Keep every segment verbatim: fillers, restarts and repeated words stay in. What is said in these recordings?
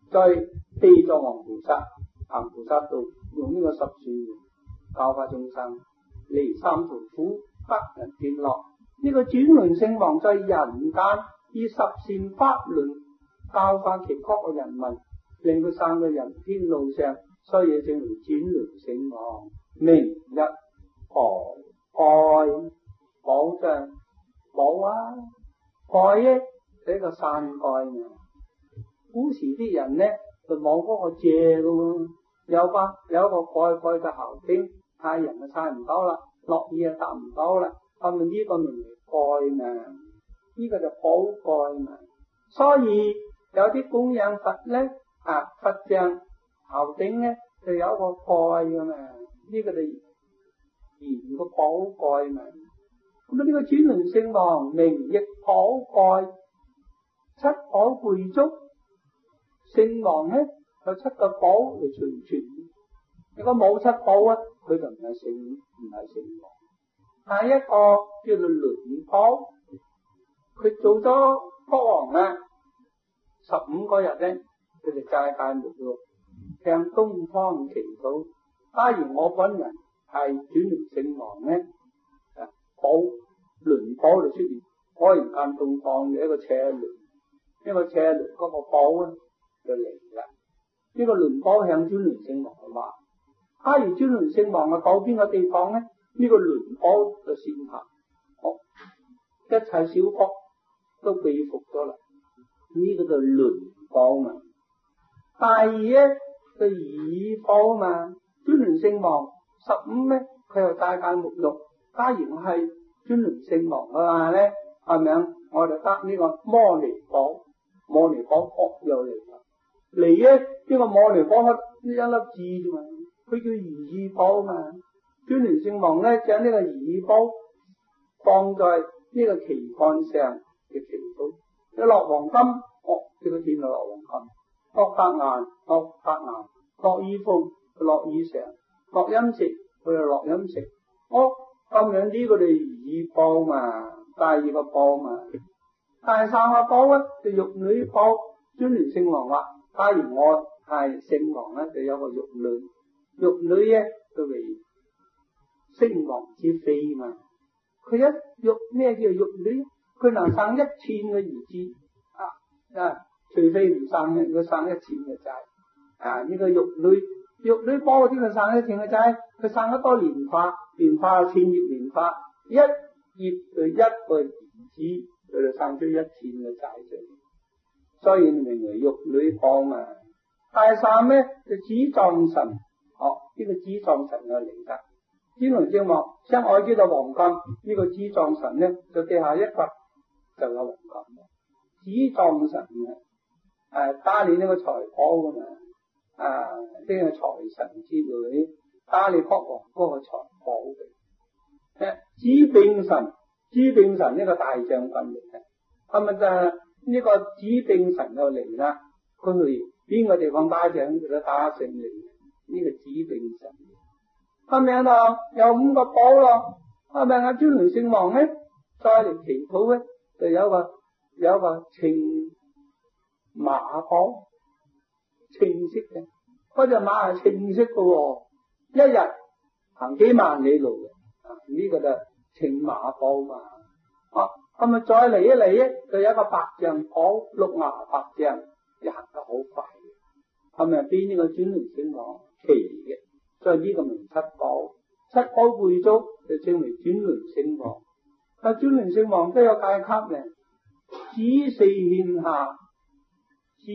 在地藏王菩薩行菩薩道，用呢個十善教化眾生，離三途苦，得人天樂。呢、這個轉輪聖王在人間以十善法輪教化其國嘅人民，令佢生到人天路上，所以稱為轉輪聖王。明日寶蓋寶障寶啊，蓋咧係一個山蓋啊。古時啲人咧就冇嗰個借噶喎，有吧？有一個蓋蓋嘅校釘，太陽就曬唔到啦，落雨又搭唔到啦，咁咪呢個名為蓋嘛，呢、這個就寶蓋嘛。所以有啲供養佛咧啊，佛像校頂咧就有一個蓋噶嘛，呢、這個就言個寶蓋嘛。咁啊呢個轉輪聖王名亦寶蓋，七寶具足。聖王咧有七個寶嚟隨傳，如果冇七寶啊，佢就唔係聖唔係聖王。第一個叫做輪寶，佢做咗國王啦，十五個日咧，佢就戒戒沐浴，向東方祈禱。假如我本人係轉輪聖王咧，啊寶輪寶就出現，果然間東方嘅一個車輪，一個車輪嗰個寶啊就嚟啦。呢、這個輪寶向轉輪聖王嘅話，假如轉輪聖王嘅到邊個地方咧，呢、這個輪寶就先行，好、哦、一切小國都被服咗啦。呢、這個就輪寶嘛。第二咧就儀寶嘛，轉輪聖王十五咧，佢又戒戒沐浴。假如我係轉輪聖王嘅話咧，係咪啊？我就得呢個摩尼寶，摩尼寶學又嚟啦。嚟咧呢、這個摩尼寶呢一粒字啫嘛，佢叫儀寶嘛。轉輪聖王咧將呢個儀寶放在呢個旗杆上嘅祈禱，一落黃金，哦，呢個天就落黃金；落白銀，落白銀；落衣服，落衣裳；落飲食，佢就落飲食。哦，咁樣呢個就儀寶嘛，第二個寶嘛。第三個寶咧就玉女寶。轉輪聖王話：假如我係聖王咧，就有個玉女，玉女咧就為聖王之妃嘛。佢一玉咩叫玉女？佢能生一千個兒子啊啊！除非唔生嘅，佢生一千個仔啊！呢、這個玉女，玉女寶點佢生一千個仔？佢生得多蓮花，蓮花千葉蓮花，一葉就一個兒子，佢就生出一千個仔出嚟。所以名為玉女寶嘛。第三咧就紫藏神，哦，呢、這個紫藏神就嚟得。轉輪聖王將愛知道黃金，呢、這個紫藏神咧就地下一掘就有黃金。紫藏神啊，誒打理呢個財寶噶嘛，啊，呢個財神之類，打理國王嗰個財寶嘅。誒，紫柄神，紫柄神呢個大將軍嚟嘅，係咪就係？呢個紫柄神就嚟啦，佢去邊個地方打仗佢都打勝利。呢、這個紫柄神，係咪啊？有五個寶咯，係咪啊？轉輪聖王咧，再嚟祈禱咧，就有個有個青馬寶，青色嘅，嗰隻馬係青色嘅喎，一日行幾萬里路嘅，啊呢、這個就青馬寶嘛，啊。咁咪再嚟一嚟咧，就有一個白象寶，六牙白象，又行得好快嘅。係咪比呢個轉輪聖王奇嘅？所以呢個名七寶，七寶具足就稱為轉輪聖王。但轉輪聖王都有階級嘅，紫四獻下，紫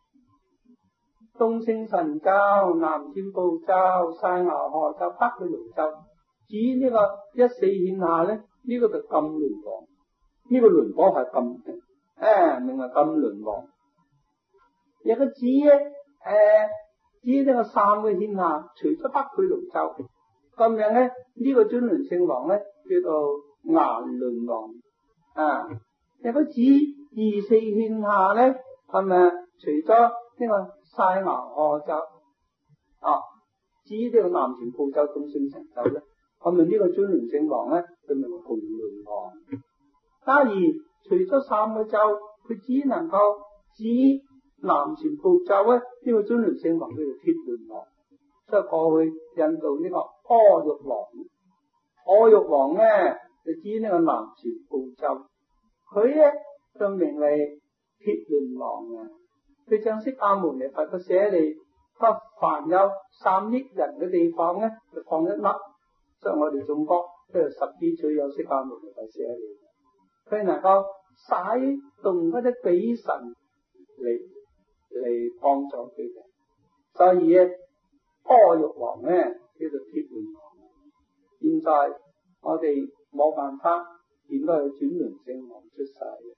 東勝神州、南贍部洲、西牛賀州、北俱盧洲。紫呢個一四獻下咧，呢、這個就金輪王。呢個輪寶係金嘅，誒，名為金輪王。有個紫咧，誒、呃，紫呢個三個獻下，除咗北俱盧洲，咁樣咧，呢、這個轉輪聖王咧叫做顏輪王。啊，有個紫二四獻下咧，係咪？除咗呢個西牛賀州，啊，紫呢個南贍部洲、東勝神州咧，係咪呢個轉輪聖王咧？就名為紅輪王。假如除咗三個洲，佢只能夠指南傳部洲咧，呢、這個轉輪聖王叫做鐵輪王，所以過去印度呢個阿育王，阿育王咧就指呢個南傳部洲，佢咧就名為鐵輪王啊。佢將釋迦牟尼佛嘅舍利，佢凡有三億人嘅地方咧，就放一粒。所以我哋中國都有十幾處有釋迦牟尼佛舍利，佢能夠使動嗰啲鬼神嚟嚟幫助佢哋。所以咧，阿育王咧叫做鐵輪王。現在我哋冇辦法見到有轉輪聖王出世嘅。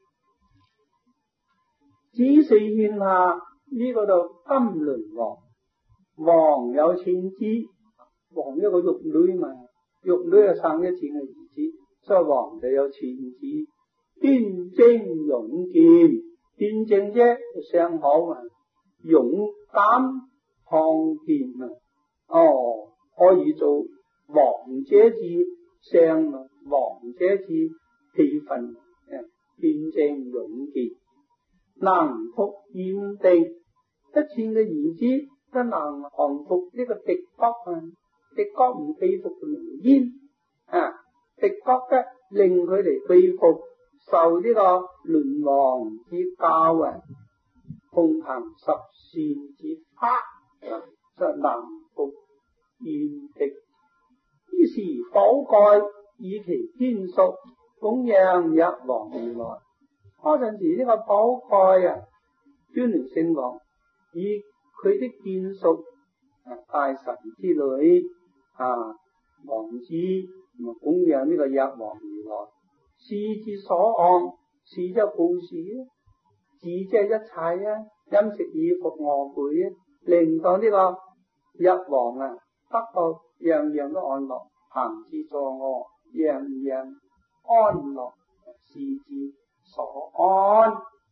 子嗣獻下呢個就金輪王，王有千子，王一個玉女嘛，玉女就生一千個兒子，所以王就有千子。端正勇健，端正啫相好嘛，勇敢抗健啊，哦可以做王者之相啊，王者之氣氛，端正勇健。能服炎帝，一千嘅兒子都能降服呢個敵國啊！敵國唔佩服嘅名煙啊，敵國嘅令佢哋佩服，受呢個輪王之教啊，奉行十善之法，就能服炎帝。於是寶蓋以其堅屬，供養日王如來。嗰陣時呢個寶蓋啊，轉輪聖王以佢的眷屬啊，大臣之類啊，王子咁啊，供養呢個日王如來。事之所按，事即係布施啊，事即係一切啊，飲食衣服臥具啊，令到呢個日王啊得到樣樣都安樂，行之坐臥樣樣安樂，事之所安。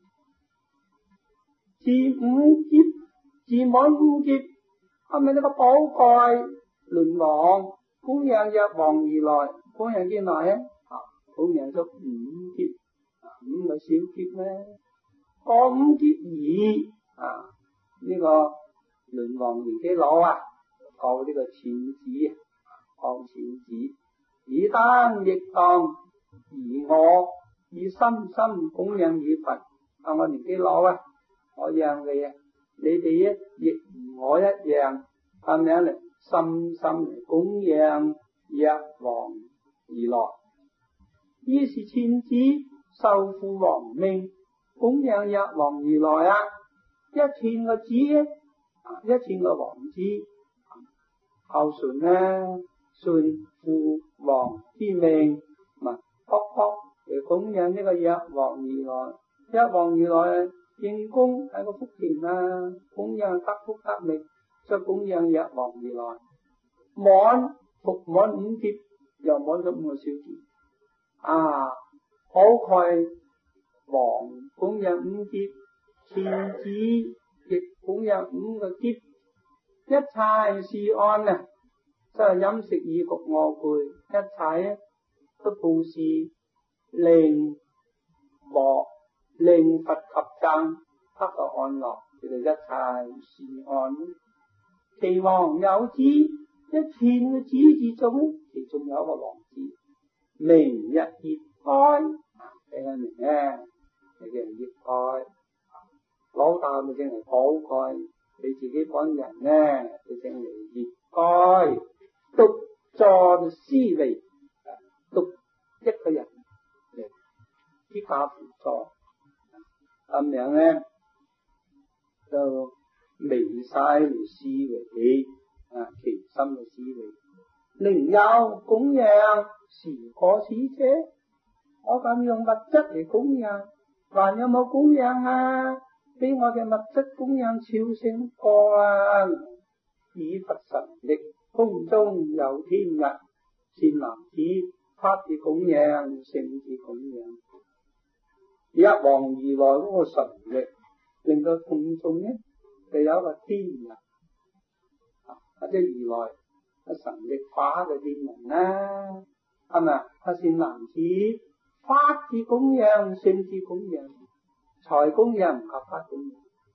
自五劫，自滿五劫，係咪呢個寶蓋輪王供養日王如來？供養幾耐啊？啊，供養咗五劫，五個小劫咩？過五劫二啊，呢、這個輪王年紀老啊，救呢個錢子，救錢子，以燈亦當，而我以深深供養與佛。啊，我年紀老啊，我讓你啊，你哋啊亦如我一樣，咁樣嚟深深嚟供養日王如來。於是錢子受父王命，供養日王如來啊，一千個子，一千個王子，孝順呢，順父王之命，咪卜卜嚟供養呢個日王如來。日王如來應供喺個福田啊，供養得福得力，所以供養日王如來。滿服滿五劫，又滿咗五個小劫啊！寶蓋王供養五劫，錢子亦供養五個劫，一切是安啊！即係飲食衣服臥具，一切都布施令和令佛及僧得到安樂，佢哋一切是安。其王有子，一千個子之中，其中有一個王子，名曰業該，聽得明啊？你叫人業該，老大咪稱為寶蓋，你自己本人呢，就稱為業該，獨坐思維，獨一個人嚟依家輔助。咁樣咧就微細嚟思維啊，其心嘅思維。另有供養是可使者，我咁用物質嚟供養，還有冇供養啊？俾我嘅物質供養超勝過啊！以佛神力，空中有天日，善男子法之供養，聖之供養。日王如來嗰個神力，令到空中呢就有一個天人，或者如來嘅神力化嘅天人啦，係咪啊？善男子法之供養，聖之供養，財供養唔及法供養，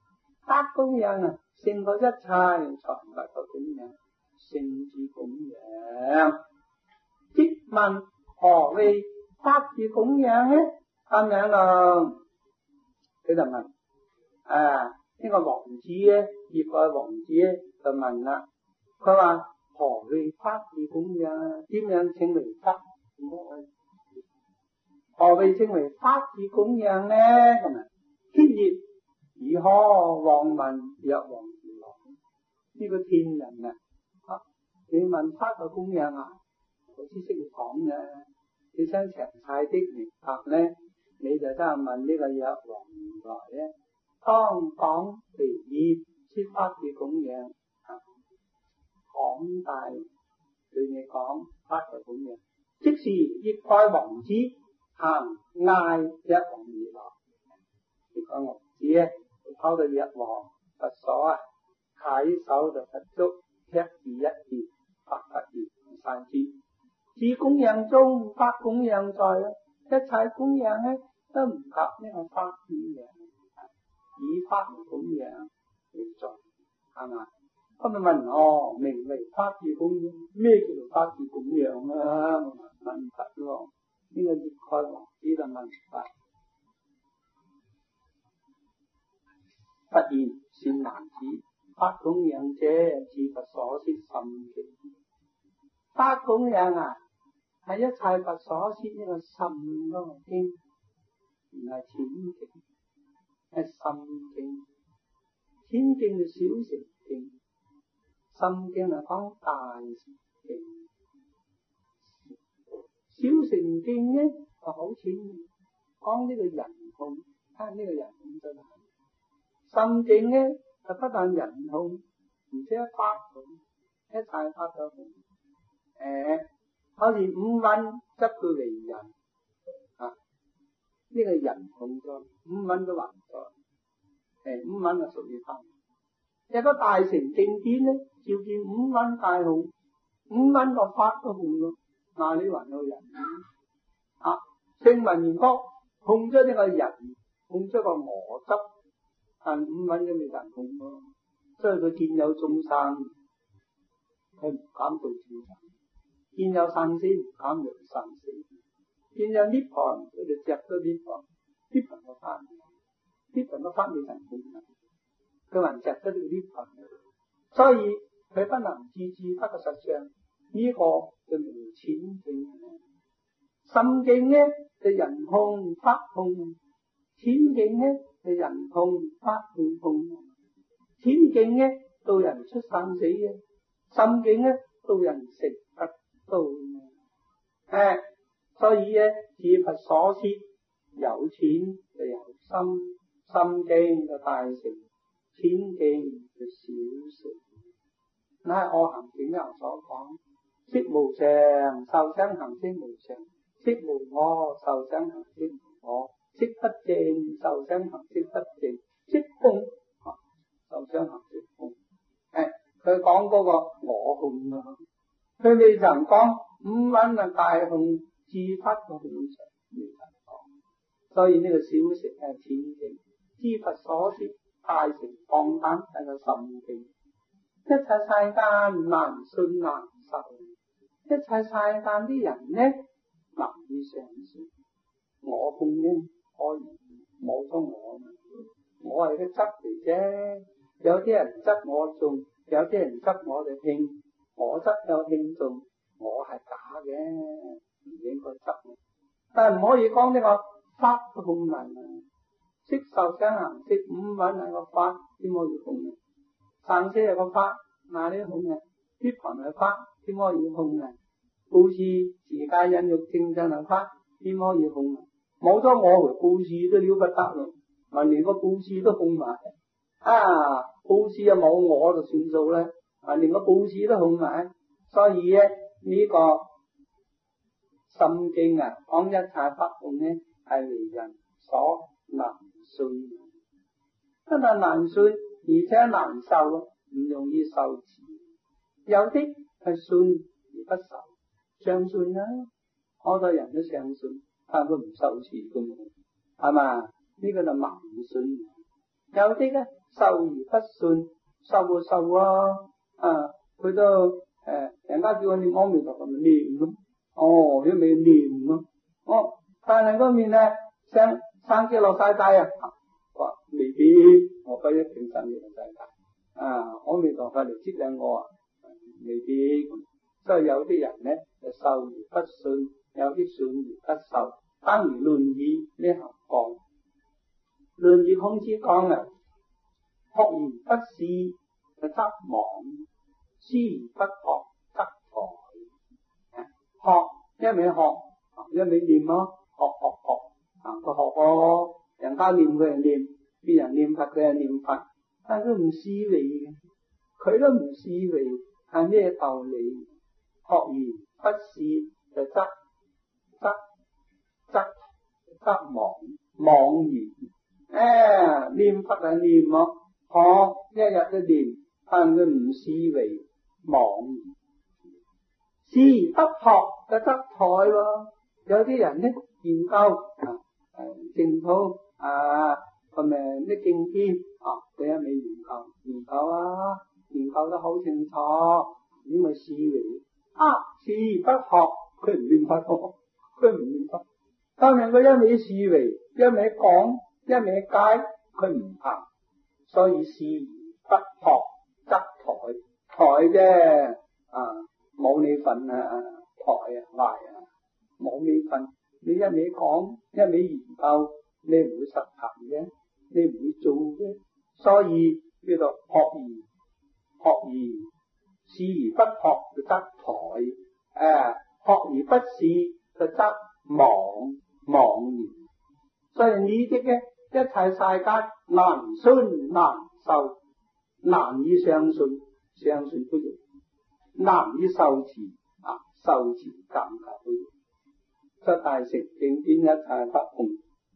法供養啊，勝過一切財物嘅供養，聖子供養。即問何謂法子供養咧？咁樣咯，佢就問啊，呢、這個王子咧，葉蓋王子咧就問啦，佢話何謂法子供養？點樣稱為法？何謂稱為法子供養咧？咁啊，天熱如何王問若王如來？呢、這個天人啊，啊你問法嘅供養啊，好似識講嘅，你想詳細啲明白咧，你就真係問呢個若王如來咧。當講離業說法子供養，廣大對你講法子供養，即是葉蓋王子行嗌若王如來。葉蓋王子咧，跑到若王佛所啊，稽首就佛足，吃住一碟，法不言散之。自供養中，法供養在，一切供養咧都唔及呢個法供養，以法供養嚟做，係嘛？咁你問我名為法子供養，咩叫做法子供養啊？問法咯，呢、這個葉蓋王子就問法。不言善男子，法供養者，自佛所攝甚境。法供養啊，係一切佛所攝呢個甚嗰個境，唔係淺境，係甚境。淺境就小乘境，甚境係講大乘境。小乘境咧就好淺，講呢個人控，睇呢個人控真係。甚境咧就不但人控，而且法控，一切法都控。誒，好似五蘊執佢為人啊，呢、這個人控咗，五蘊都還咗。誒，五蘊係屬於法。一個大乘正見咧，照見五蘊大控，五蘊個法都控咗，嗱你還有人啊？聲聞緣覺控咗呢個人，控咗個我執。但五蘊都未能控咯，所以佢見有眾生，佢唔敢做眾生；見有生死，唔敢做生死；見有涅槃，佢就着咗涅槃。涅槃個法，涅槃個法未能控啊！佢還着咗呢個涅槃，所以佢不能自知不過實相。呢、這個就名淺境。深境咧就人控法控，淺境咧。係人控法控控，淺境咧到人出生死嘅，深境咧到人成佛道。誒，所以咧自佛所攝，有淺就有深，深境就大乘，淺境就小乘。乃係我行境有所講，色無常，受想行識無常；色無我，受想行識無我。色不正，受想行識不正；色空，啊，受想行識空。誒，佢講嗰個我控啊，佢未曾講五蘊啊大控，自法個控場未曾講。所以呢個小乘係淺境，知佛所攝大乘放膽係個深境。一切世間難信難受，一切世間啲人呢難以相信我控呢。我冇咗我，我係個執嚟啫。有啲人執我重，有啲人執我哋輕。我執有輕重，我係假嘅，唔應該執。但係唔可以講呢個法都控人啊！色受想行識五蘊係個法，點可以控人？生死係個法，哪裡控人？涅槃係法，點可以控人？布施、持戒、忍辱、精進係法，點可以控人？冇咗我回布施都了不得咯，咪連個布施都控埋啊！布施啊冇我就算數咧，啊連個布施都控埋，所以咧呢、這個心經啊講一切法控咧係離人所難信，真係難信而且難受，唔容易受持。有啲係信而不受，相信啦、啊，好多人都相信。但佢唔受持嘅，係嘛？呢、這個就盲信。有啲咧受而不信，受就受啊，啊，佢都誒、呃，人家叫我念阿彌陀佛咪念咯，哦，一味念咯，哦，但係嗰面咧生生隻落晒大啊，話未必，我不一定生隻落晒大，啊，阿彌陀佛嚟接引我啊，未必，所以有啲人咧就受而不信，有啲信而不受，當如《論語》呢行講，《論語》孔子講啊，學而不思則罔，思而不學則殆。學一味學，一味念咯，學學學，啊個學個人家念佢就念，別人念佛佢就念佛，但佢唔思維嘅，佢都唔思維係咩道理？學而不思就則則則則罔，惘然。誒，念佛係念咯，學一日都念，但佢唔思維，惘然。思而不學就則殆喎。有啲人咧研究啊誒淨土啊，同埋啲經典啊，佢一味研究研究啊，研究得好清楚，點會思維啊？思而不學，佢唔念佛，佢唔念佛。當然佢一味思維，一味講，一味解，佢唔行，所以思而不學則殆，殆啫啊！冇你份啊，台啊，壞啊，冇你份。你一味講，一味研究，你唔會實行嘅，你唔會做嘅。所以叫做學而學而思而不學就則殆，誒、啊，學而不思就則罔惘然。所以呢啲嘅一切世間難信難受，難以相信，相信不容易。難以受持啊，受持更加不容易。七大乘經典一切不空，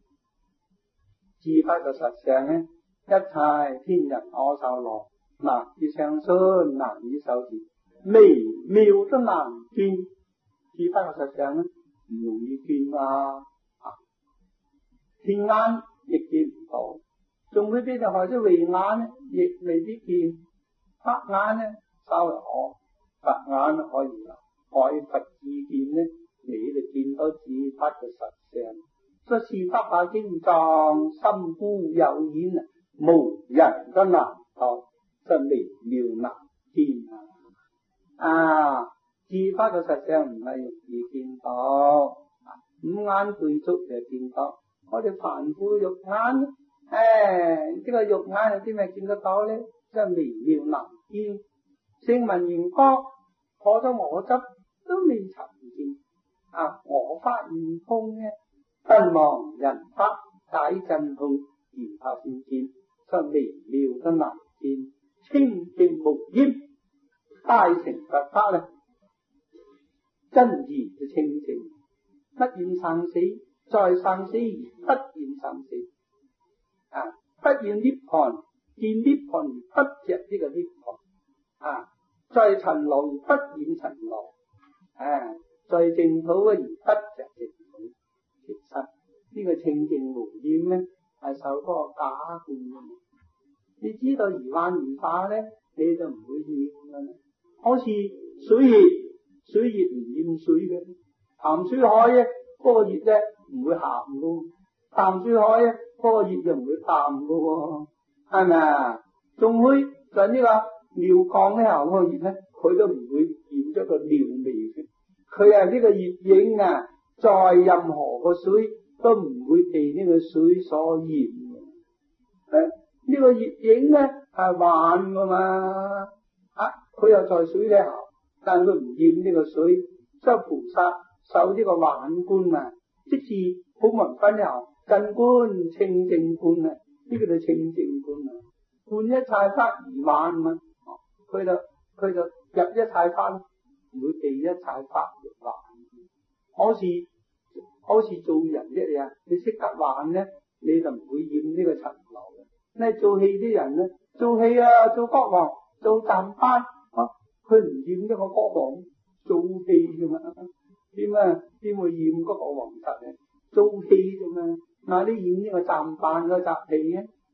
自法嘅實相咧，一切天人我受羅，難以相信，難以受持，微妙都難見。自法嘅實相咧，唔容易見啊！啊，天眼亦見唔到，仲會俾就害咗慧眼咧，亦未必見。黑眼咧稍為可。佛眼可以啦，開佛智見咧，你就見到自法嘅實相。所以是法大經藏，深孤有顯啊，無人都難到，真微妙難見啊！啊，自法嘅實相唔係容易見到，五眼具足就見到。我哋凡夫肉眼，誒、哎，呢、這個肉眼有啲咩見得到咧？真微妙難見。聲聞緣覺破咗我執都未曾見啊！我法唔空嘅，不忘人法解真空，然後先見，真微妙得難見，清淨無染。大乘佛法咧，真義就清淨，不染生死，在生死不染生死啊！不染涅槃，見涅槃不着呢個涅槃啊！在塵勞不染塵勞，啊，在淨土而不着淨土。其實呢個清淨無染咧，係受嗰個假觀嘅。你知道而幻而化咧，你就唔會染噶啦。好似水熱，水熱唔染水嘅；鹹水海咧，嗰個熱咧唔會鹹噶；淡水海咧，嗰個熱就唔會淡噶，係咪啊？仲會就呢個。尿降咧，嗰個熱咧，佢都唔會染咗個尿味嘅。佢係呢個熱影啊，在任何個水都唔會被呢個水所染嘅。誒，呢個熱影咧係幻噶嘛，啊，佢又在水裏頭，但佢唔染呢個水。所以菩薩受呢個幻觀啊，即是普門分後真觀清淨觀啊，呢個就清淨觀啊，觀一切法而幻嘛。佢就佢就入一切法，唔會被一切法而幻。好似好似做人一樣，你識得幻咧，你就唔會染呢個塵勞嘅。你做戲啲人咧，做戲啊，做國王，做站班，啊，佢唔染呢個國王，做戲啫嘛。點啊？點會染嗰個皇室嘅？做戲啫嘛。嗱，你染呢個站班嗰集戲咧，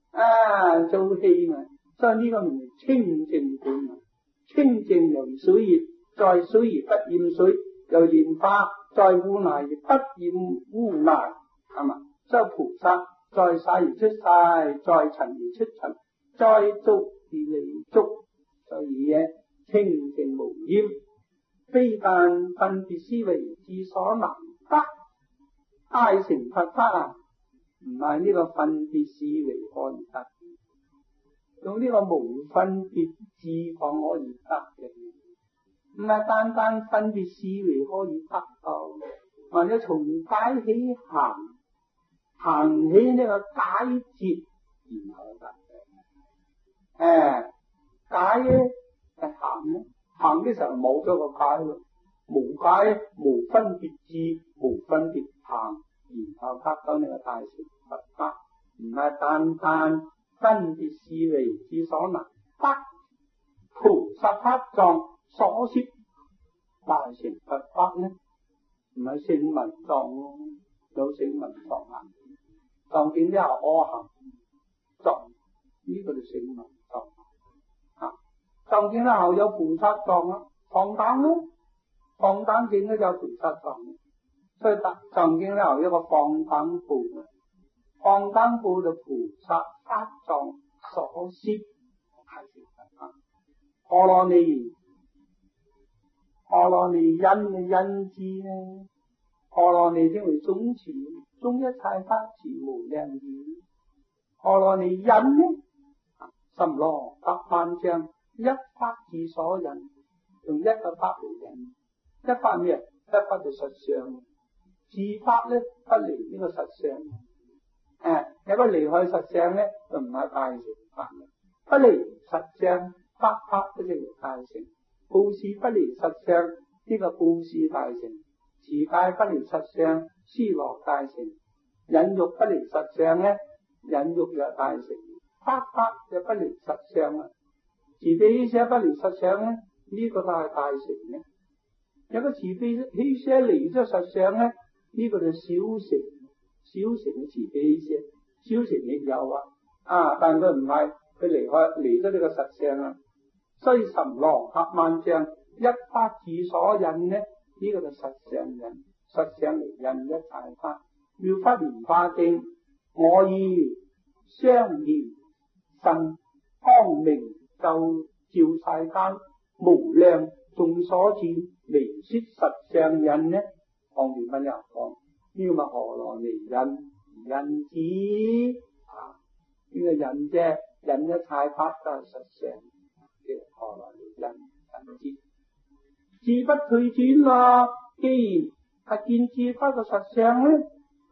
啊做氣嘛，所以呢個名清淨觀，清淨由水熱，在水而不染水，由鹽化在污泥而不染污泥，係嘛？所以菩薩在世而出世，在塵而出塵，在足而離足，所以咧清淨無染，非但分別思維智所能得，大乘佛法啊，唔係呢個分別思維可以得，用呢個無分別智方可以得嘅，唔係單單分別思維可以得到，或者從解起行，行起呢個解脫，然後得嘅。誒，解咧係行咧，行嘅時候冇咗個解咯，無解無分別智，無分別行，然後得到呢個大乘佛法，唔係單單分別思維之所能得，菩薩法藏所攝大乘佛法呢，唔係聖文藏咯，有聖文藏啊，藏見之後阿含藏，呢、這個就聖文藏啊，藏見之後有菩薩藏啊，放膽咯，放膽見咧就有菩薩藏，所以藏見之後有一個放膽部，放膽部就菩薩法藏所攝大乘佛法，波羅尼。波羅尼因嘅因字咧，波羅尼稱為總持，總一切法持無量義。波羅尼因呢，甚羅百萬丈，一法之所引，用一個法嚟引。一法咩？一法就實相，自法咧不離呢個實相。誒、啊，有個離開實相咧，就唔係大乘法嘅。不離實相，法法都叫做大乘。布施不離實相，呢、這個布施大乘；持戒不離實相，施樂大乘；忍辱不離實相咧，忍辱又大乘；法法又不離實相啊！慈悲喜捨不離實相咧，呢、這個都係大乘嘅。有個慈悲喜捨離咗實相咧，呢、這個就小乘，小乘嘅慈悲喜捨，小乘亦有啊，啊，但佢唔係，佢離開離咗呢個實相啊。所以甚羅百萬丈，一法之所引呢？呢、這個就實相引，實相嚟引一切法。妙法蓮華經，我以雙嚴神光明就照世間，無量眾所見，微說實相引呢？旁邊乜人講？呢、這個咪波羅尼引引子啊？呢、這個引啫，引一切法就係實相。何來人人知？智不退轉啦！既然係見智不個實相咧，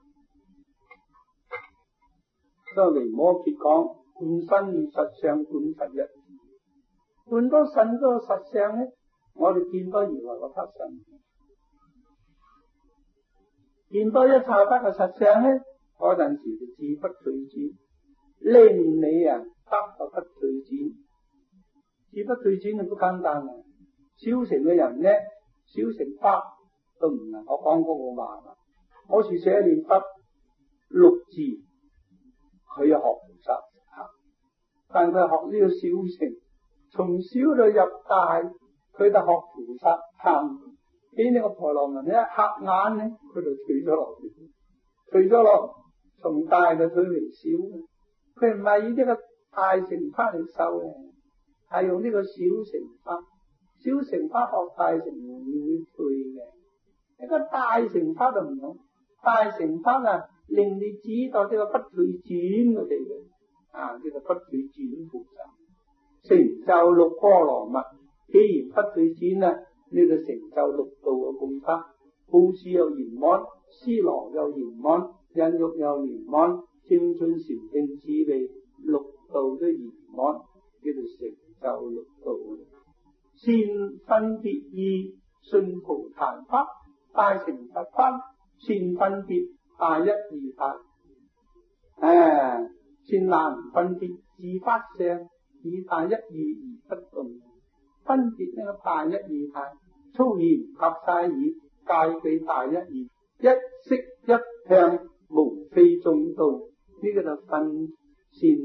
所以《摩詰》講觀身實相觀佛一，觀到神嗰個實相咧，我哋見到如來個法身，見到一切法個實相咧，嗰陣時就智不退轉，令你啊得就不退轉。智不退轉就好簡單啊！小乘嘅人咧，小乘法都唔能夠講嗰個話啦。我是寫念佛六字，佢又學菩薩吓，但佢學呢個小乘，從小到入大，佢就學菩薩行。俾呢個婆羅門一合眼咧，佢就退咗落去，退咗落，從大就退為小。佢唔係以呢個大乘法嚟修嘅。係用呢個小乘法，小乘法學大乘唔會退嘅。一個大乘法就唔同，大乘法啊，令你知道呢個不退轉嘅地嘅，啊，呢個不退轉菩薩成就六波羅蜜。既然不退轉啊，呢個成就六度嘅功德，布施又圓滿，施樂又圓滿，忍辱又圓滿，精進禪定智慧六度都圓滿，叫做成就六度。善分別義，信菩提法，大乘佛法，善分別大一二大。誒，善難分別自法相，以大一二而不動。分別呢個大一二大，粗言合晒耳，戒具大一二，一色一向，無非中道。呢、這個就分善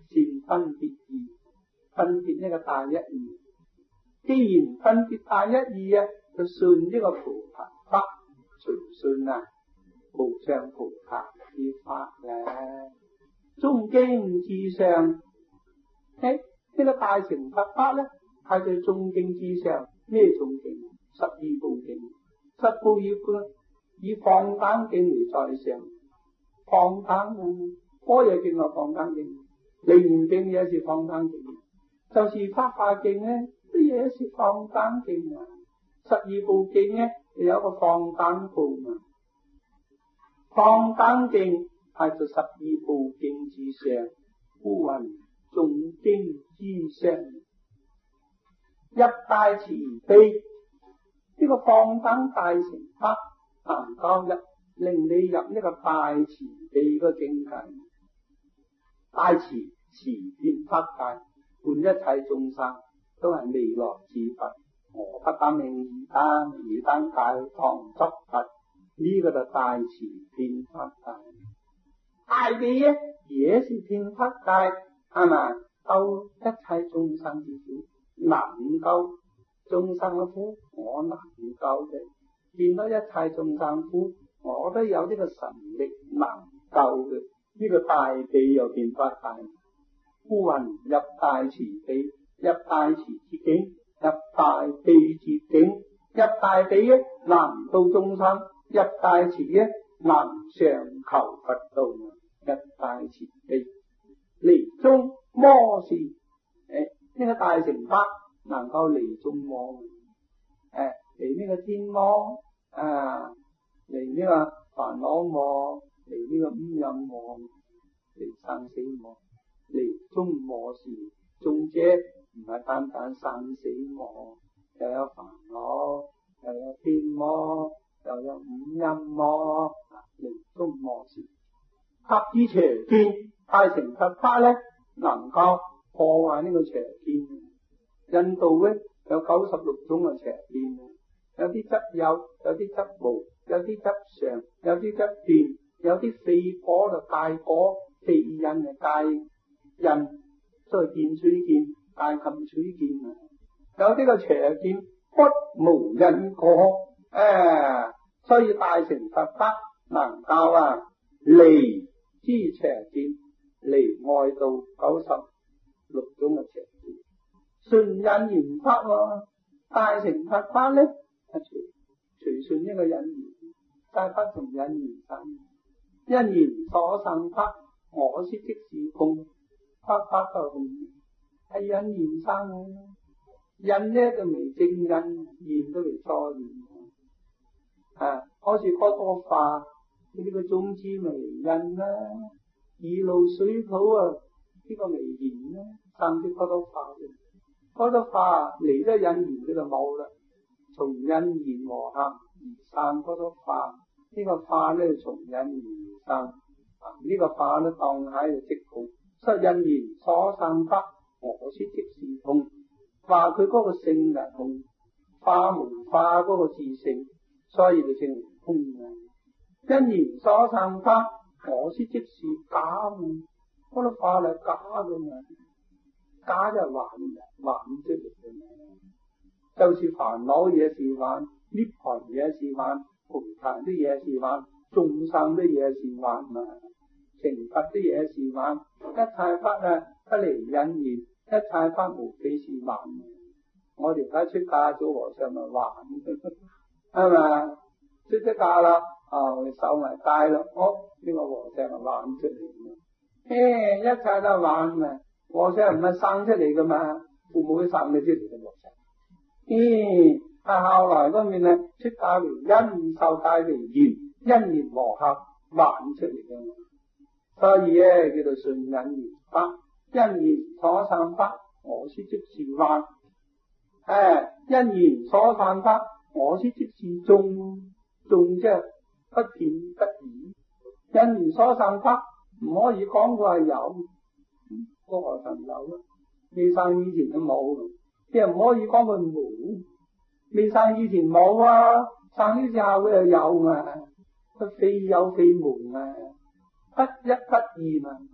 先分別義，分別呢個大一義。既然分別大一義啊，就信呢個菩提法，隨信啊無上菩提之法咧。中經之上，誒，呢個大乘佛法咧係在中經之上。咩中經？十二部經，十二部經以放單經嚟在上。放單啊，般若經係放單經，楞嚴經也是放單經，就是法華經咧，都也是放單經啊。十二部經咧，有個放單部啊。放單經係在十二部經之上，故云中經之上。入大慈悲，呢、這個放單大乘法能夠入令你入呢個大慈悲個境界。大慈慈遍法界，觀一切眾生都係未來之佛。我不敢命而單而單界當執佛，呢、這個就大慈遍法界。大悲呢也是遍法界，係咪？救一切眾生之苦，能夠眾生嘅苦，我能夠嘅。見到一切眾生苦，我都有呢個神力能救嘅。呢、這個大悲又遍法界，故云入大慈悲，入大慈之境，入大悲之境。入大悲咧能度眾生，入大慈咧能上求佛道。入大慈悲離中魔事，誒，呢、這個大乘法能夠離中魔，誒，離呢個天魔啊，離呢個煩惱魔，離呢個五陰魔，離生死魔，離中魔事。中者唔係單單生死魔，又有煩惱，又有天魔，又有五陰魔，離中魔事。及至邪見，大乘佛法咧能夠破壞呢個邪見。印度咧有九十六種嘅邪見，有啲執有，有啲執無，有啲執常，有啲執斷，有啲非果就戒果，非印就戒印，所以見取見，戒禁取見啊。有啲個邪見不無因果，誒、啊，所以大乘佛法能夠啊離之邪見，離外道九十六種嘅邪見。順因緣法喎，大乘佛法咧係隨隨順呢個因緣，大法從因緣生，因緣所生法，我說即是空，法法就空，係因緣生嘅。因呢就未正因，緣都未錯緣。啊，好似嗰朵花，呢、這個種子未因啦，二路水土啊，呢、這個未緣啦，生啲嗰朵花嘅。嗰朵花嚟得因緣佢就冇啦，從因緣和合而生嗰朵花，呢、這個花咧從因緣而生，啊呢、這個花咧當喺度即空，所以因緣所生法，我說即是空，話佢嗰個性係空，花無花嗰個自性，所以就稱為空啊。因緣所生法，我說即是假，嗰朵花係假噶嘛。假就係幻嘅，幻出嚟嘅嘛。就是煩惱也是幻，涅槃也是幻，菩提啲嘢是幻，眾生啲嘢是幻嘛，成佛啲嘢是幻，一切法啊不離因緣，一切法無非是幻。我哋而家出家做和尚咪幻，係嘛？出咗家啦，啊我哋守埋戒啦，哦呢、這個和尚咪幻出嚟嘅，誒一切都幻嘛。和尚唔係生出嚟噶嘛，父母都生你出嚟嘅和尚。咦，啊後來嗰邊咧出家為因，受戒為緣，因緣和合幻出嚟嘅嘛。所以咧叫做順因緣法，因緣所生法，我說即是幻。誒，因緣所生法，我說即是眾，眾啫不偏不倚。因緣所生法唔可以講佢係有。個和尚有咯，未生以前都冇，即係唔可以講佢冇。未生以前冇啊，生呢之後佢又有啊，佢非有非無啊，不一不二嘛。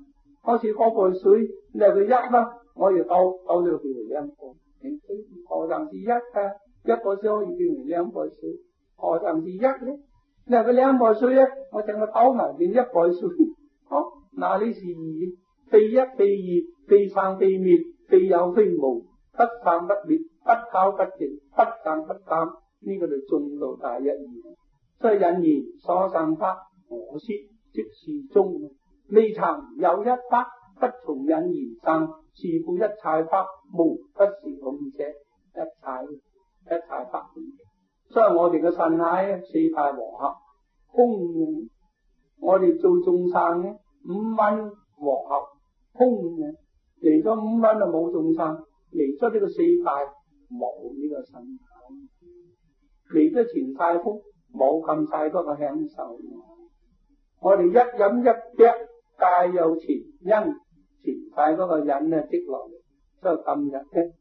好似嗰杯水，你話佢一啦，我要倒倒咗佢嚟兩個，何嘗是一啊？一個先可以變成兩杯水，何嘗是一咧？你話佢兩杯水咧，我淨係倒埋變一杯水，哦，那裡是二，非一非二，非生非滅，非有非無，不生不滅，不垢不淨，不增不減，呢、這個就中道大一義。所以引言所生法，我說即是中，未曾有一法不從引言生，是故一切法無不是空者，一切一切法。所以我哋嘅身體四大和合空，我哋做眾生咧五蘊和合空嘅，嚟咗五蘊就冇眾生，嚟咗呢個四大冇呢個身體，嚟咗前世福冇咁晒多嘅享受。我哋一飲一啄皆有前因，前世嗰個癮咧積落嚟，所以今日咧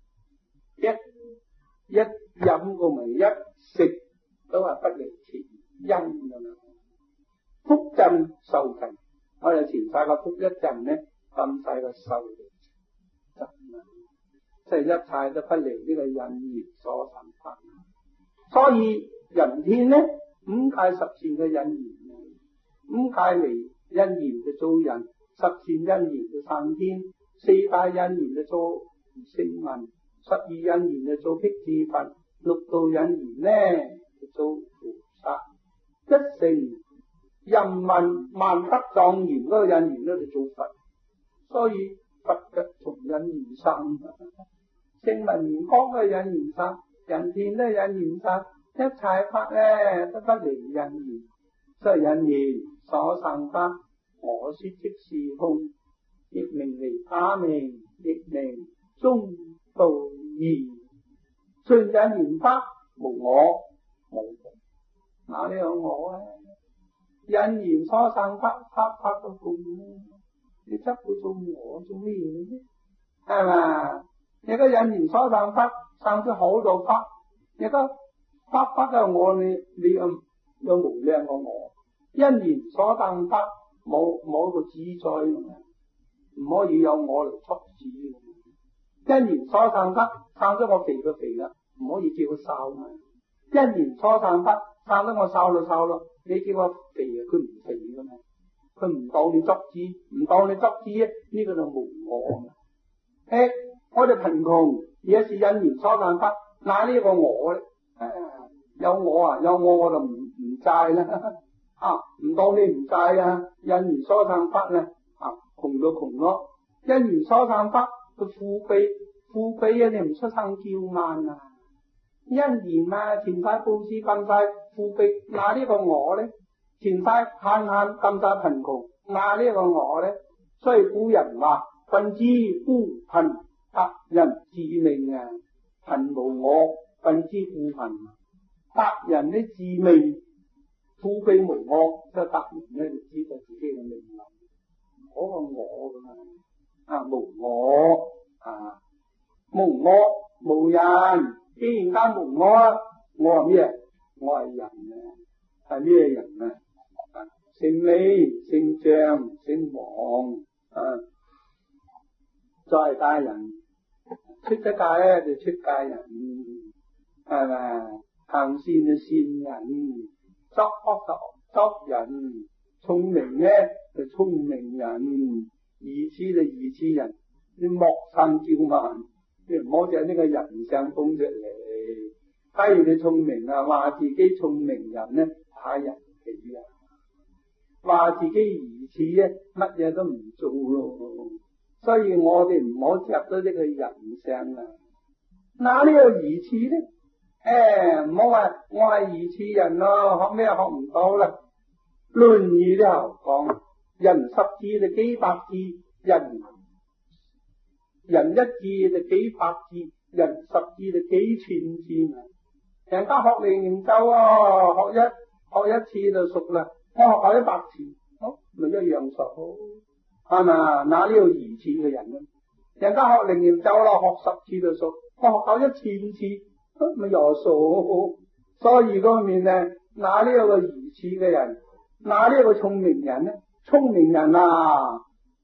一一飲過咪一食都係不離前因噶啦。福震受盡，我哋前世個福一陣咧，今世個受盡，即係一切都不離呢個引言所生法。所以人天咧五界十善嘅引言，五界嚟因緣就做人，十善因緣就生天，四大因緣就做聲聞，十二因緣就做辟支佛，六道因緣呢就做菩薩，一成人民萬德莊嚴嗰個因緣咧就做佛。所以佛嘅從因緣生，聲聞緣覺嘅因緣生，人天咧因緣生，一切法咧都不離因緣。所以引言所生法，我說即是空，亦名為他名，亦名中道義。雖引言法無我無我，哪裏有我啊？引言所生法，法法都共，你執佢做我做咩嘢？係嘛？你個引言所生法生咗好多法，你個法法嘅我你你有有無量個我？因緣所生法冇冇個自在，唔可以有我嚟出自。因緣所生法生咗我肥就肥啦，唔可以叫佢瘦啊。因緣所生法生咗我瘦就瘦咯，你叫我肥啊，佢唔肥噶嘛，佢唔當你作智，唔當你作智啊，呢、這個就無我。誒、欸，我哋貧窮也是因緣所生法，嗱呢個我咧、哎，有我啊，有我我就唔唔債啦。啊，唔當你唔債啊！因緣所生法咧，啊，窮就窮咯。因緣所生法，佢富貴富貴啊，你唔出生驕慢啊！因緣啊，前世布施今世富貴，嗱呢個我咧，前世慳慳今世貧窮，嗱呢個我咧，所以古人話：貧之孤貧，達人自命啊！貧無我，貧之孤貧，達人的自命。富貴無我，即係達人咧，就知道自己嘅命運。嗰、那個我噶嘛，啊無我啊無我無人，既然間無我啊，我係咩？我係人啊，係咩人啊？啊姓李、姓張、姓王啊，在家人，出咗家咧就出家人，係咪？行善就善人。作惡就作人，聰明咧就聰明人，愚痴就愚痴人。你莫生驕慢，你唔好將呢個人相封出嚟。假如你聰明啊，話自己聰明人咧，太人氣啊；話自己愚痴咧，乜嘢都唔做咯。所以我哋唔好着到呢個人相啊。哪裏有愚痴咧？誒，唔好話我係愚痴人咯，學咩學唔到啦。《論語》都有講，人十字就幾百字，人人一字就幾百字，人十字就幾千字啊！人家學靈研究啊，學一學一次就熟啦，我學學一百次，好咪一樣熟，係嘛？哪裏有愚痴嘅人啊？人家學靈研究啦，學十次就熟，我學夠一千次。咪又數，所以嗰面咧，哪裏有個愚痴嘅人，哪裏有個聰明人咧？聰明人啊，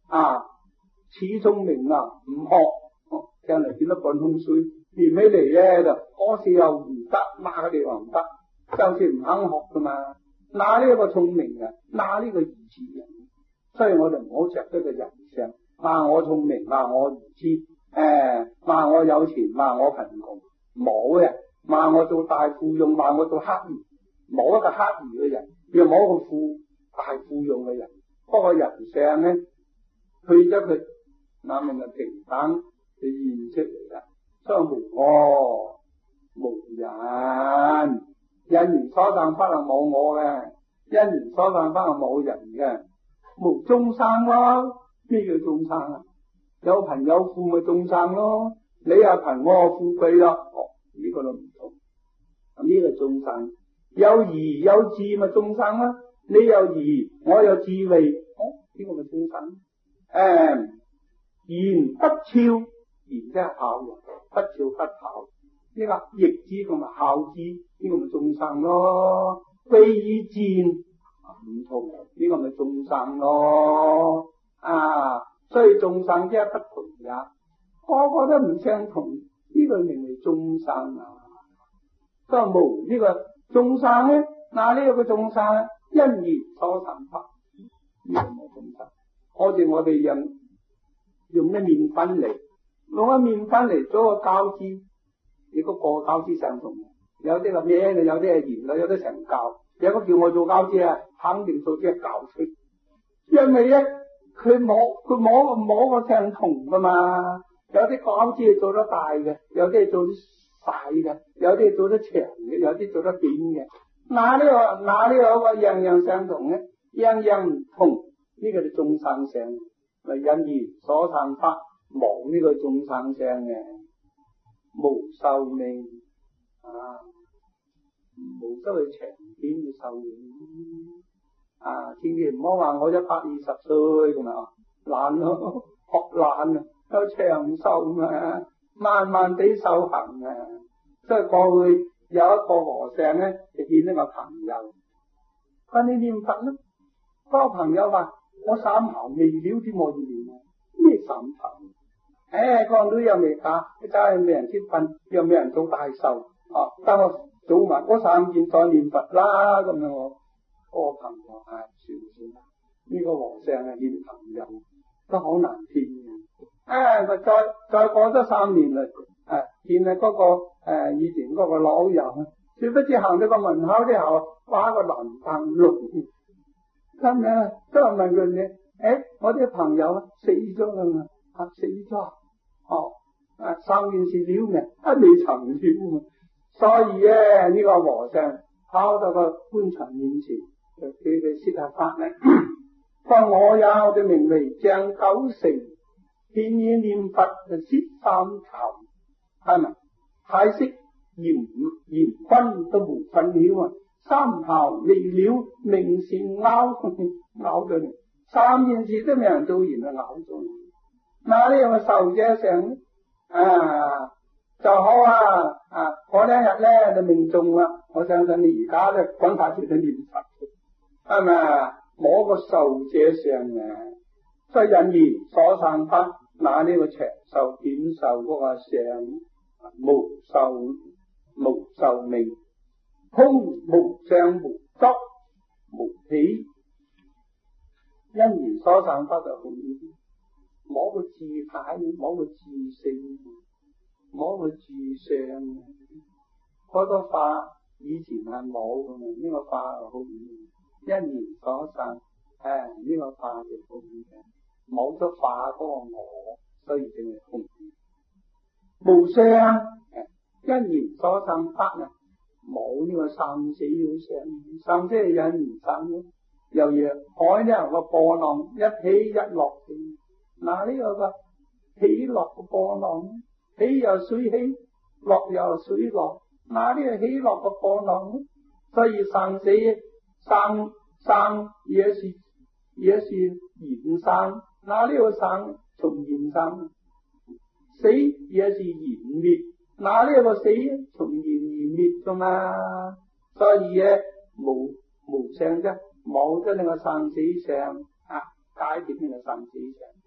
啊，恃聰明啊，唔學，將來變得半空水，練起嚟咧就嗰時又唔得，那佢哋話唔得，就是唔肯學噶嘛。哪呢一個聰明啊，哪呢個愚癡人，所以我哋唔好着得個人相，話我聰明，話我愚癡，誒，話我有錢，話我貧窮，冇嘅，話我做大富翁，話我做乞兒，冇一個乞兒嘅人，又冇一個富大富翁嘅人，不過人相咧，去咗佢，那咪就平等嘅現出嚟啦。所以無我無人，因緣所生法係冇我嘅，因緣所生法係冇人嘅，無眾生咯。咩叫眾生啊？有貧有富咪眾生咯。你又貧我又富貴咯，哦呢、這個都唔同。咁、這、呢個眾生有義有智咪眾生啦。你有義我有智慧，哦呢、這個咪眾生。誒言不肖，言即係孝人，不肖不孝。呢個逆之同埋孝之，呢、這個咪眾生咯。非以賤唔同，呢、這個咪眾生咯。啊，所以眾生皆不同也，個個都唔相同，呢、這個名為眾生啊。所以無呢個眾生咧，嗱呢個眾生咧，因緣所生法，呢、這個冇眾生。好似我哋用用啲麵粉嚟，用啲麵粉嚟做個膠枝，你個個膠枝相同，有啲係咩嘅，有啲係鹽嘅，有啲成膠。有個叫我做膠枝啊，肯定做啲膠出，因為咧。佢摸佢摸摸個相同噶嘛，有啲膠枝係做得大嘅，有啲係做得細嘅，有啲係做得長嘅，有啲做得短嘅。哪呢個哪呢個個樣樣相同咧？樣樣唔同，呢、這個就眾生相，咪因緣所生法，冇呢個眾生相嘅，無壽命啊，無得去長短嘅壽命。啊！千祈唔好話我一百二十歲咁啊，懶咯，學懶啊，有長壽嘛，慢慢地修行啊。所以過去有一個和尚咧，就見一個朋友，佢你念佛啦。嗰個朋友話：我三頭未了，點我要念啊？咩三頭？誒，個女又未嫁，真係未人結婚，又未人做大壽，啊！等我做埋嗰三件再念佛啦，咁樣我。個朋友啊，算算啦，呢、這個和尚係見朋友都好難見嘅。啊，咪再再過咗三年啦，啊，見啊嗰個誒、啊、以前嗰個老友，殊不知行到個門口之後，掛個藍燈籠，咁樣都係問佢哋，誒，我啲朋友死咗啦嘛，啊死咗，哦，啊三件事了嘅，一未曾了，所以咧呢、這個和尚跑到個棺材面前。就叫佢說下法咧，話我有嘅名為張九成，天意念佛就說三頭，係咪？太息嚴嚴君都無分了啊！三頭未了，命善拗拗咗你，三件事都未人做完就拗咗你。嗱呢個壽者上啊就好啊啊！嗰兩日咧就命中啦，我相信你而家咧滾下出去念佛。係咪摸個壽者相啊？所以因緣所生法，拿呢個長壽短壽嗰個相，無壽無壽命，空無相無執無喜。因緣所生法就好啲，摸個自體，摸個自性，摸個自相。嗰個法以前係冇嘅，呢、這個法係好啲。因緣所生，誒、哎、呢、這個化就好啲嘅，冇咗化嗰個我，所以淨係空。無相，因緣所生法啊，冇呢個生死嘅相，生死係因緣生嘅，又如海咧個波浪一起一落嘅，嗱呢個個起落個波浪，起又水起，落又水落，嗱呢個起落個波浪，所以生死。生生也是也是緣生，哪裏有生從緣生？死也是緣滅，哪裏有個死從緣而滅噶嘛？所以咧無無相啫，冇咗呢個生死相啊，解決呢個生死相。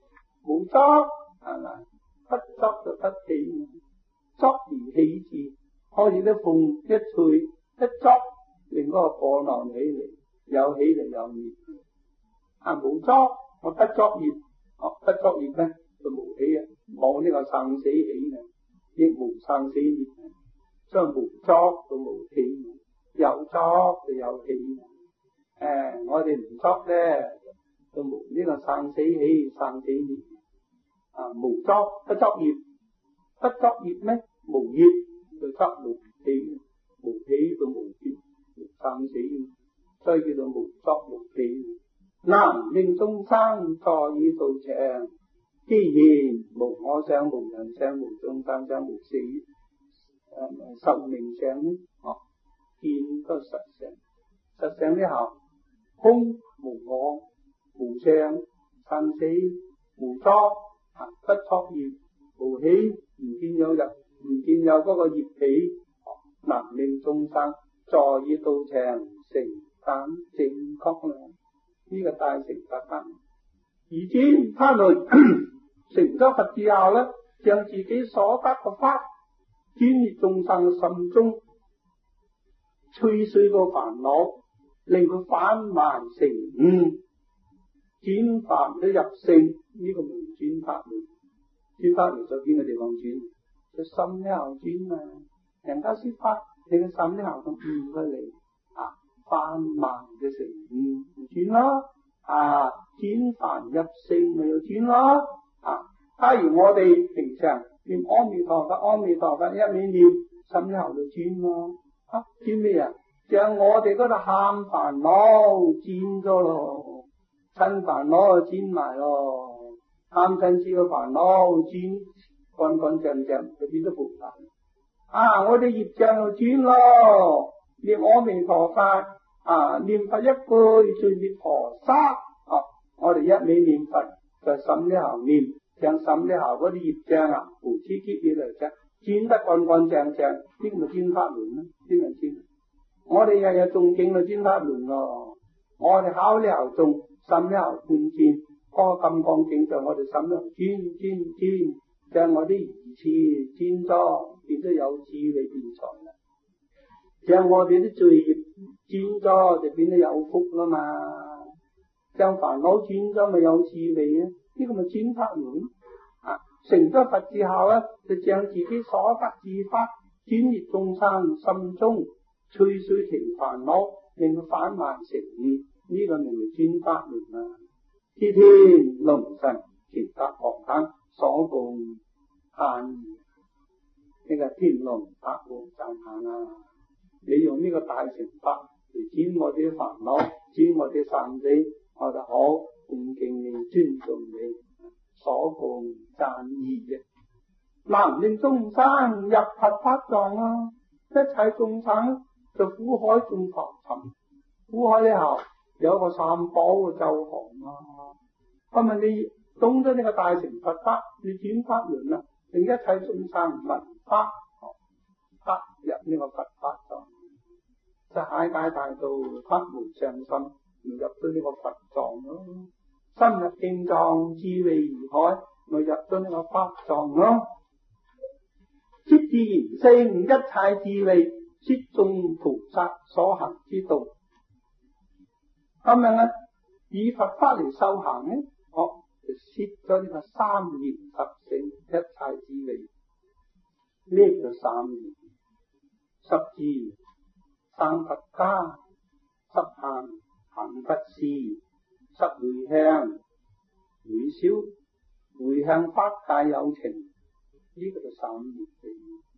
冇執係咪？不執就不起，執而起字，開始啲風一吹一執，令嗰個波浪起嚟，有起就有滅。啊冇執，我不執業，哦不執業咧就無起啊，冇呢個生死起嘅，亦無生死滅，所以無執就無起，有執就有起。誒、呃，我哋唔執咧，就無呢個生死起、生死滅。啊，無執不執業，不執業咩？無業就執無起，無起就無業，無生死，所以叫做無執無起。南令眾生坐以道場，既然無我相、無人相、無眾生相、無死誒壽命相，哦，見得實相，實相呢下空無我、無相、生死、無執。啊、不錯業無起，唔見有入，唔見有嗰個業起，能令眾生坐以道場成等正確啦。呢、這個大乘佛法，而知他們成咗佛之後咧，將自己所得嘅法轉入眾生心中，吹碎個煩惱，令佢反慢成悟。轉法都入聖，呢、這個唔轉法門，轉法門在邊個地方轉？在心呢後轉啊！人家說法，你個心呢後咁悟過嚟啊，反慢嘅成悟，轉咯啊！轉凡入聖咪又轉咯啊！假如我哋平常念阿彌陀佛、阿彌陀佛一味念，心呢後就轉咯啊！轉咩啊？像我哋嗰度喊煩惱轉咗咯。親煩惱轉埋咯，貪嗔癡嘅煩惱轉乾乾淨淨，佢變咗菩薩。啊，我哋業障又轉咯，念阿彌陀佛，啊，念佛一句最滅菩薩。啊，我哋一味念佛，就心呢行念，將心呢行嗰啲業障啊，胡痴結嘢嚟啫，轉得乾乾淨淨，呢個咪轉法輪咯，邊個轉？我哋日日誦經就轉法輪咯，我哋考呢行誦。心一後半轉，嗰個金剛經就我哋心一後轉轉轉，將我啲疑次轉咗，變咗有智慧變財啦。將我哋啲罪業轉咗，就變咗有福啦嘛。將煩惱轉咗，咪有智慧啊？呢、這個咪轉法門啊！成咗佛之後咧，就將自己所得智法轉入眾生心中，吹碎其煩惱，令佢反慢成悟。呢個名為轉法門啊！天天龍神乾達王等所共限，呢個天龍八部贊限啊！你用呢個大乘法嚟轉我哋啲煩惱，轉我哋生死，我就好恭敬你、尊重你，所共贊意嘅。南令眾生入佛法藏啊！一切眾生就苦海中浮沉，苦海呢後。有個三寶嘅周行啊！咁啊，你懂咗呢個大乘佛法，你轉法輪啦，令一切眾生聞法，得入呢個佛法藏，就世界大道法門上心，咪入到呢個佛藏咯。深入經藏，智慧如海，咪入到呢個法藏咯。悉自然性，一切智慧，悉眾菩薩所行之道。咁樣咧，以佛法嚟修行咧，我就攝咗呢個三賢十聖一切智慧。咩叫三賢？十智生佛家，十行行佛事，十回向回銷回向法界有情，呢、這個就三賢地。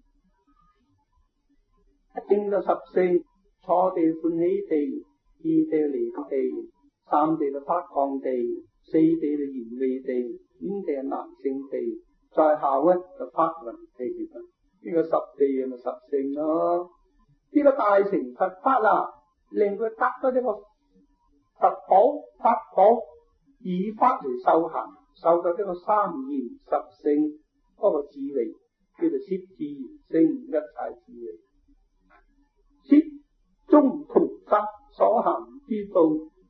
證咗十聖，初地歡喜地。二地離苦地，三地就法藏地，四地就賢慧地，五地係南聖地，再後咧就法雲地。呢個十地咪十聖咯。呢個大乘佛法啊，令佢得咗呢個佛寶法寶，以法嚟修行，受到呢個三賢十聖嗰個智慧，叫做攝智聖一切智慧，攝中菩薩所行之道，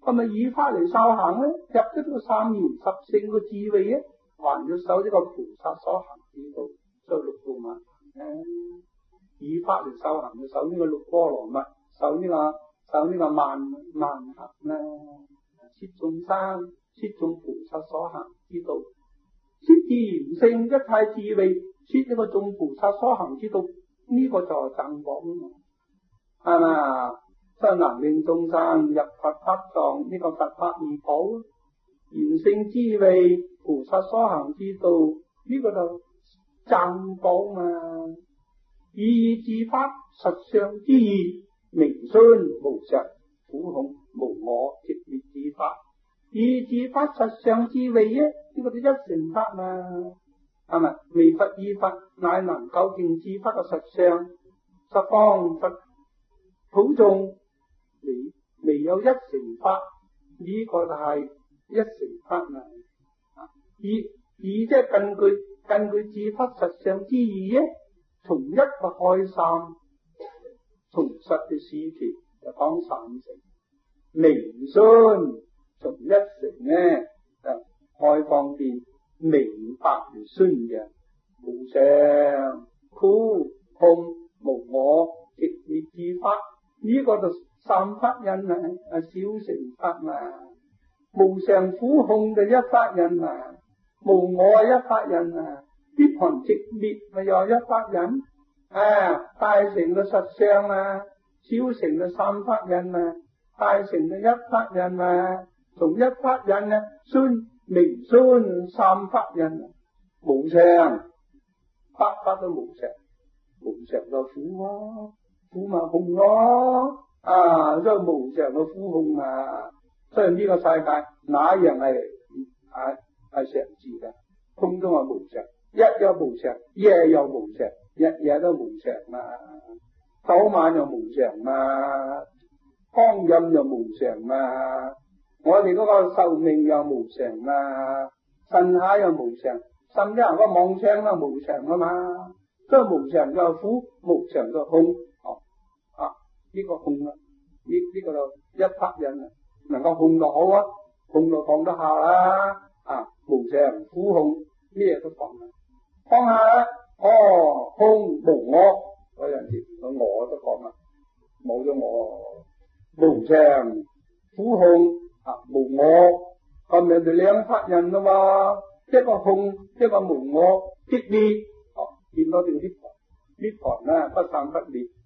咁咪以法嚟修行咧，入咗呢個三賢十聖嘅智慧咧，還要守呢個菩薩所行之道，所以六度萬行。以法嚟修行，要守呢個六波羅蜜，守呢、這個守呢個萬萬行啦，攝眾生，攝眾菩薩所行之道，攝賢聖一切智慧，攝呢個眾菩薩所行之道，呢、這個就係正果啊嘛，係嘛？所以能令眾生入佛法藏，呢、這個佛法二寶，賢聖智慧，菩薩所行之道，呢、這個就正果嘛。以智法實相之義，明宣無常苦恐無我寂滅智法。以智法實相之慧咧，呢、這個就一成法嘛，係咪？唯佛二法乃能究竟智法嘅實相，十方佛普眾未未有一成法，呢、這個就係一成法啊！以以即係根據根據智法實相之義咧。從一個開三，從實嘅時期就講三成，明宣從一成呢就開放變明白而宣嘅無常苦空無我寂滅智法，呢、這個就三法印啊，啊小乘法嘛，無常苦空嘅一法印啊，無我一法印啊。涅槃寂滅咪又一法印啊，大乘嘅實相啊，小乘嘅三法印啊，大乘嘅一法印啊，從一法印啊，宣明宣三法印啊，無常，法法都無常，無常就苦咯，苦咪空咯，啊，所以無常嘅苦空啊，所以呢個世界哪樣係係係常住嘅，空中係無常。一有無常，夜有無常，日日都無常嘛。早晚又無常嘛，光陰又無常嘛。我哋嗰個壽命又無常嘛，身體又無常，甚至係個妄想都無常啊嘛。所以無常就苦，無常就空。哦，啊，呢、這個空啦，呢、這、呢個就一法印啊，能夠控就好啊，控就放得下啦。啊，無常苦空咩都放啦。放下啦，哦，空無我，嗰陣時個我都講啦，冇咗我，無常苦空啊，無我，咁人哋兩法印啦嘛，一個空，一個無我，寂滅，哦，見到條涅槃，涅槃啦，不生不滅。